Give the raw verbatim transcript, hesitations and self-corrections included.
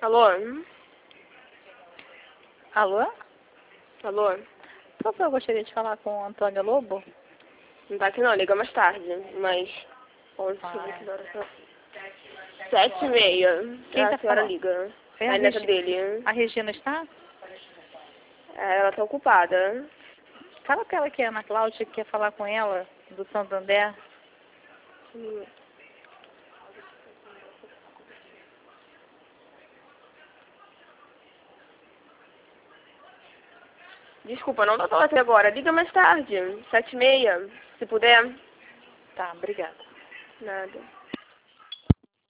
Alô? Alô? Alô? Por favor, eu gostaria de falar com o Antônio Lobo. Não tá aqui não, liga mais tarde. Mas... onze, Ah, deixa eu ver é. que horas são. Sete e meia. Quem Ah, tá a senhora falando? liga. É A a, neta Regi... dele. a Regina está? É, ela tá ocupada. Fala pra ela que é a Ana Cláudia que quer falar com ela, do Santander. Hum. Desculpa, não dá pra você agora. Liga mais tarde. Sete e meia, se puder. Tá, obrigada. Nada.